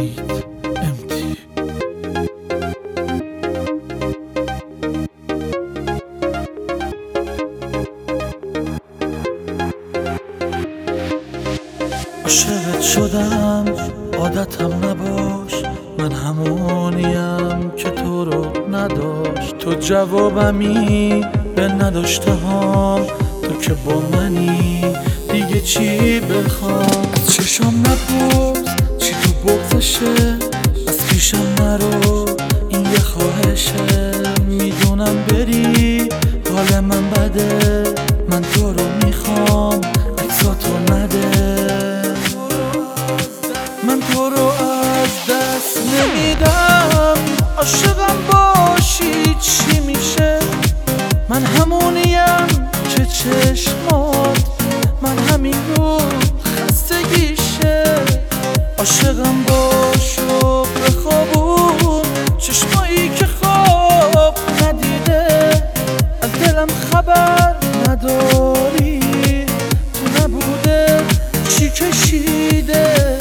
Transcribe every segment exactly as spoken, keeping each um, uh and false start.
امید امتی عاشقت شدم عادتم نباش، من همونیم که تو رو نداشت. تو جوابمی به نداشته هام، تو که با منی دیگه چی بخوام. از چشام نپرس چی تو بغزشه، از پیشم نرو این یه خواهشه. میدونم بری حال من بده، من تو رو میخوام عکساتو نده. من تو رو از دست نمیدم، عاشقم باشی چی میشه. من همونیم که چشمات من همین رو خستگیشه. عاشقم باش و بخوابون چشمایی که خواب ندیده. از دلم خبر نداری تو نبوده چی کشیده.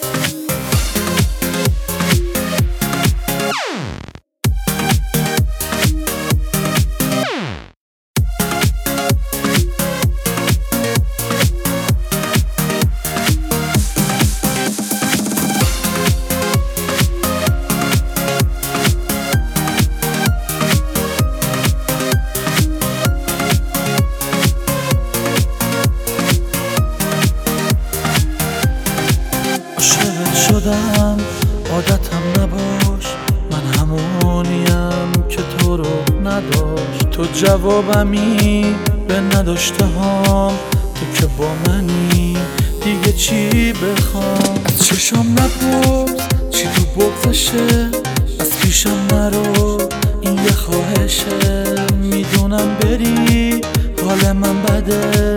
عاشقت شدم عادتم نباش، من همونیم که تو رو نداشت. تو جوابمی به نداشته هام، تو که با منی دیگه چی بخوام. از چشام نپرس چی تو بغزشه، از پیشم نرو این یه خواهشه. میدونم بری حال من بده،